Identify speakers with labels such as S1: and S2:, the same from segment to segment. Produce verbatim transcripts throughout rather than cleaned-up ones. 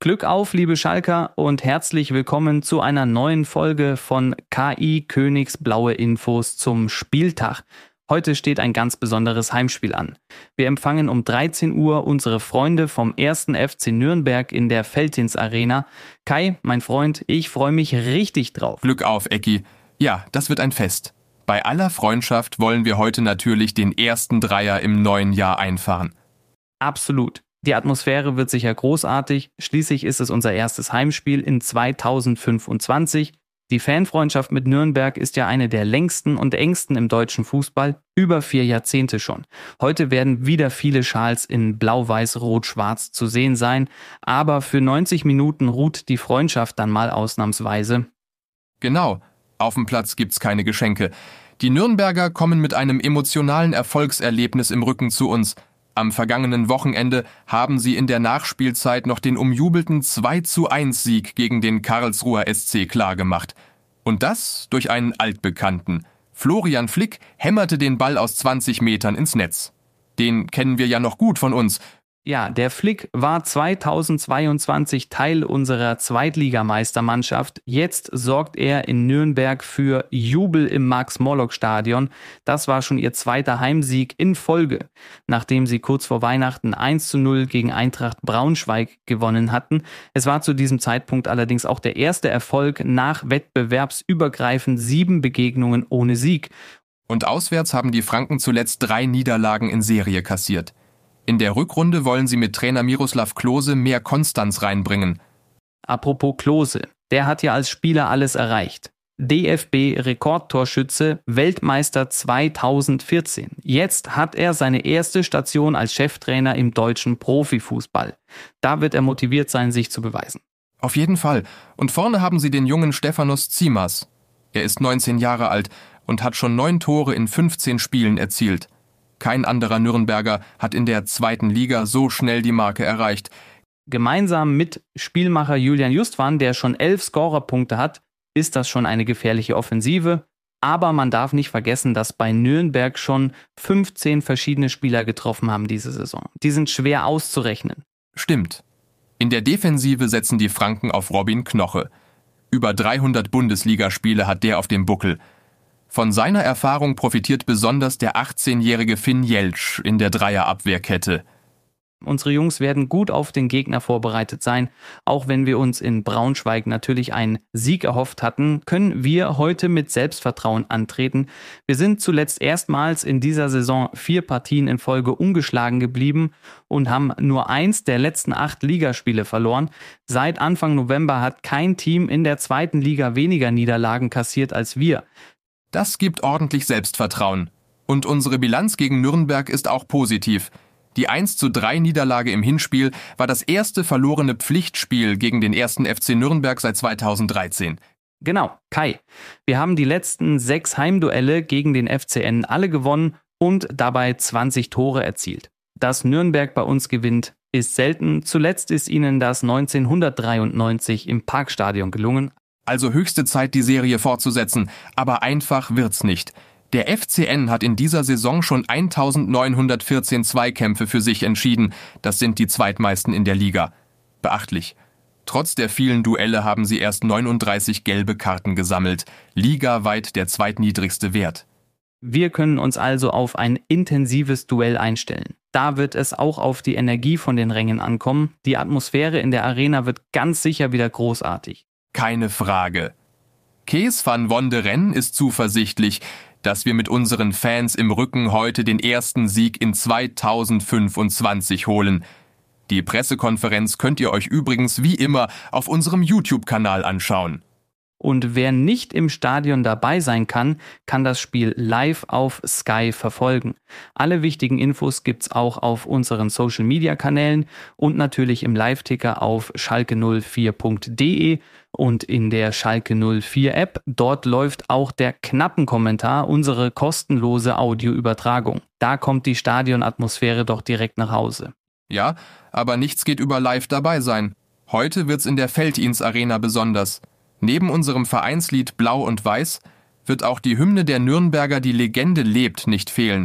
S1: Glück auf, liebe Schalker, und herzlich willkommen zu einer neuen Folge von K I Königs Blaue Infos zum Spieltag. Heute steht ein ganz besonderes Heimspiel an. Wir empfangen um dreizehn Uhr unsere Freunde vom ersten F C Nürnberg in der Veltins Arena. Kai, mein Freund, ich freue mich richtig drauf.
S2: Glück auf, Ecki. Ja, das wird ein Fest. Bei aller Freundschaft wollen wir heute natürlich den ersten Dreier im neuen Jahr einfahren.
S1: Absolut. Die Atmosphäre wird sicher großartig. Schließlich ist es unser erstes Heimspiel in zweitausendfünfundzwanzig. Die Fanfreundschaft mit Nürnberg ist ja eine der längsten und engsten im deutschen Fußball, über vier Jahrzehnte schon. Heute werden wieder viele Schals in Blau-Weiß-Rot-Schwarz zu sehen sein, aber für neunzig Minuten ruht die Freundschaft dann mal ausnahmsweise.
S2: Genau, auf dem Platz gibt's keine Geschenke. Die Nürnberger kommen mit einem emotionalen Erfolgserlebnis im Rücken zu uns. Am vergangenen Wochenende haben sie in der Nachspielzeit noch den umjubelten zwei zu eins Sieg gegen den Karlsruher S C klargemacht. Und das durch einen Altbekannten. Florian Flick hämmerte den Ball aus zwanzig Metern ins Netz. Den kennen wir ja noch gut von uns.
S1: Ja, der Flick war zweitausendzweiundzwanzig Teil unserer Zweitligameistermannschaft. Jetzt sorgt er in Nürnberg für Jubel im Max-Morlock-Stadion. Das war schon ihr zweiter Heimsieg in Folge, nachdem sie kurz vor Weihnachten eins zu null gegen Eintracht Braunschweig gewonnen hatten. Es war zu diesem Zeitpunkt allerdings auch der erste Erfolg nach wettbewerbsübergreifend sieben Begegnungen ohne Sieg.
S2: Und auswärts haben die Franken zuletzt drei Niederlagen in Serie kassiert. In der Rückrunde wollen sie mit Trainer Miroslav Klose mehr Konstanz reinbringen.
S1: Apropos Klose, der hat ja als Spieler alles erreicht. D F B-Rekordtorschütze, Weltmeister zweitausendvierzehn. Jetzt hat er seine erste Station als Cheftrainer im deutschen Profifußball. Da wird er motiviert sein, sich zu beweisen.
S2: Auf jeden Fall. Und vorne haben sie den jungen Stefanos Tsimas. Er ist neunzehn Jahre alt und hat schon neun Tore in fünfzehn Spielen erzielt. Kein anderer Nürnberger hat in der zweiten Liga so schnell die Marke erreicht.
S1: Gemeinsam mit Spielmacher Julian Justwan, der schon elf Scorerpunkte hat, ist das schon eine gefährliche Offensive. Aber man darf nicht vergessen, dass bei Nürnberg schon fünfzehn verschiedene Spieler getroffen haben diese Saison. Die sind schwer auszurechnen.
S2: Stimmt. In der Defensive setzen die Franken auf Robin Knoche. Über dreihundert Bundesligaspiele hat der auf dem Buckel. Von seiner Erfahrung profitiert besonders der achtzehnjährige Finn Jeltsch in der Dreierabwehrkette.
S1: Unsere Jungs werden gut auf den Gegner vorbereitet sein. Auch wenn wir uns in Braunschweig natürlich einen Sieg erhofft hatten, können wir heute mit Selbstvertrauen antreten. Wir sind zuletzt erstmals in dieser Saison vier Partien in Folge ungeschlagen geblieben und haben nur eins der letzten acht Ligaspiele verloren. Seit Anfang November hat kein Team in der zweiten Liga weniger Niederlagen kassiert als wir.
S2: Das gibt ordentlich Selbstvertrauen. Und unsere Bilanz gegen Nürnberg ist auch positiv. Die eins zu drei Niederlage im Hinspiel war das erste verlorene Pflichtspiel gegen den ersten F C Nürnberg seit zweitausenddreizehn.
S1: Genau, Kai. Wir haben die letzten sechs Heimduelle gegen den F C N alle gewonnen und dabei zwanzig Tore erzielt. Dass Nürnberg bei uns gewinnt, ist selten. Zuletzt ist ihnen das neunzehnhundertdreiundneunzig im Parkstadion gelungen.
S2: Also höchste Zeit, die Serie fortzusetzen, aber einfach wird's nicht. Der F C N hat in dieser Saison schon eintausendneunhundertvierzehn Zweikämpfe für sich entschieden. Das sind die zweitmeisten in der Liga. Beachtlich. Trotz der vielen Duelle haben sie erst neununddreißig gelbe Karten gesammelt. Ligaweit der zweitniedrigste Wert.
S1: Wir können uns also auf ein intensives Duell einstellen. Da wird es auch auf die Energie von den Rängen ankommen. Die Atmosphäre in der Arena wird ganz sicher wieder großartig.
S2: Keine Frage. Kees van Wonderen ist zuversichtlich, dass wir mit unseren Fans im Rücken heute den ersten Sieg in zweitausendfünfundzwanzig holen. Die Pressekonferenz könnt ihr euch übrigens wie immer auf unserem YouTube-Kanal anschauen.
S1: Und wer nicht im Stadion dabei sein kann, kann das Spiel live auf Sky verfolgen. Alle wichtigen Infos gibt's auch auf unseren Social-Media-Kanälen und natürlich im Live-Ticker auf schalke null vier punkt de und in der Schalke null vier App. Dort läuft auch der Knappenkommentar, unsere kostenlose Audioübertragung. Da kommt die Stadionatmosphäre doch direkt nach Hause.
S2: Ja, aber nichts geht über live dabei sein. Heute wird's in der Veltins Arena besonders. Neben unserem Vereinslied Blau und Weiß wird auch die Hymne der Nürnberger Die Legende lebt nicht fehlen.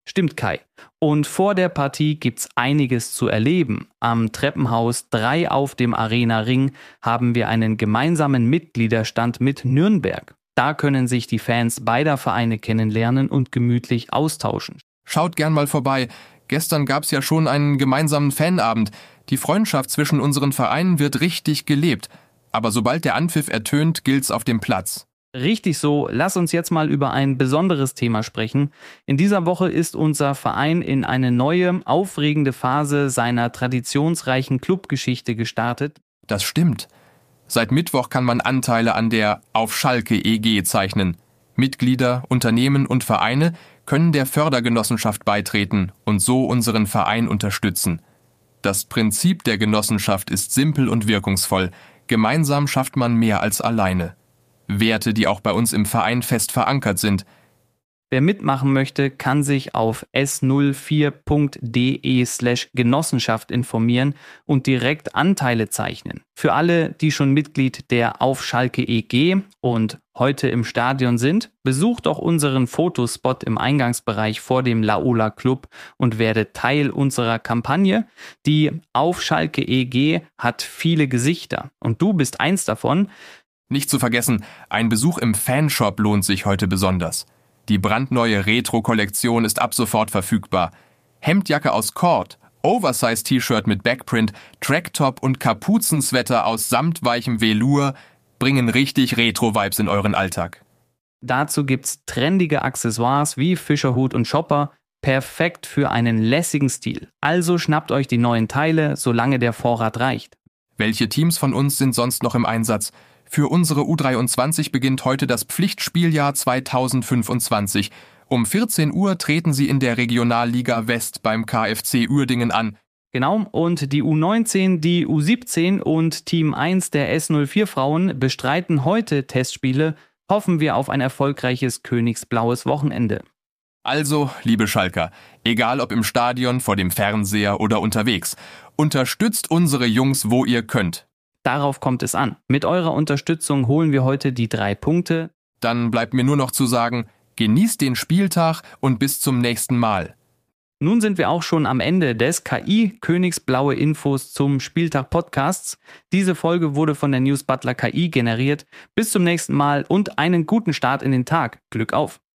S1: Stimmt, Kai. Und vor der Partie gibt's einiges zu erleben. Am Treppenhaus drei auf dem Arena Ring haben wir einen gemeinsamen Mitgliederstand mit Nürnberg. Da können sich die Fans beider Vereine kennenlernen und gemütlich austauschen.
S2: Schaut gern mal vorbei. Gestern gab's ja schon einen gemeinsamen Fanabend. Die Freundschaft zwischen unseren Vereinen wird richtig gelebt. Aber sobald der Anpfiff ertönt, gilt's auf dem Platz.
S1: Richtig so, lass uns jetzt mal über ein besonderes Thema sprechen. In dieser Woche ist unser Verein in eine neue, aufregende Phase seiner traditionsreichen Clubgeschichte gestartet.
S2: Das stimmt. Seit Mittwoch kann man Anteile an der Auf Schalke E G zeichnen. Mitglieder, Unternehmen und Vereine können der Fördergenossenschaft beitreten und so unseren Verein unterstützen. Das Prinzip der Genossenschaft ist simpel und wirkungsvoll. Gemeinsam schafft man mehr als alleine. Werte, die auch bei uns im Verein fest verankert sind.
S1: Wer mitmachen möchte, kann sich auf s null vier punkt de slash Genossenschaft informieren und direkt Anteile zeichnen. Für alle, die schon Mitglied der Auf Schalke E G und heute im Stadion sind, besucht doch unseren Fotospot im Eingangsbereich vor dem Laola Club und werdet Teil unserer Kampagne. Die Auf Schalke E G hat viele Gesichter und du bist eins davon.
S2: Nicht zu vergessen, ein Besuch im Fanshop lohnt sich heute besonders. Die brandneue Retro-Kollektion ist ab sofort verfügbar. Hemdjacke aus Cord, Oversize-T-Shirt mit Backprint, Tracktop und Kapuzensweater aus samtweichem Velour bringen richtig Retro-Vibes in euren Alltag.
S1: Dazu gibt's trendige Accessoires wie Fischerhut und Shopper, perfekt für einen lässigen Stil. Also schnappt euch die neuen Teile, solange der Vorrat reicht.
S2: Welche Teams von uns sind sonst noch im Einsatz? Für unsere U dreiundzwanzig beginnt heute das Pflichtspieljahr zweitausendfünfundzwanzig. Um vierzehn Uhr treten sie in der Regionalliga West beim K F C Uerdingen an.
S1: Genau, und die U neunzehn, die U siebzehn und Team eins der S null vier Frauen bestreiten heute Testspiele. Hoffen wir auf ein erfolgreiches königsblaues Wochenende.
S2: Also, liebe Schalker, egal ob im Stadion, vor dem Fernseher oder unterwegs, unterstützt unsere Jungs, wo ihr könnt.
S1: Darauf kommt es an. Mit eurer Unterstützung holen wir heute die drei Punkte.
S2: Dann bleibt mir nur noch zu sagen, genießt den Spieltag und bis zum nächsten Mal.
S1: Nun sind wir auch schon am Ende des K I Königsblaue Infos zum Spieltag Podcasts. Diese Folge wurde von der News Butler K I generiert. Bis zum nächsten Mal und einen guten Start in den Tag. Glück auf!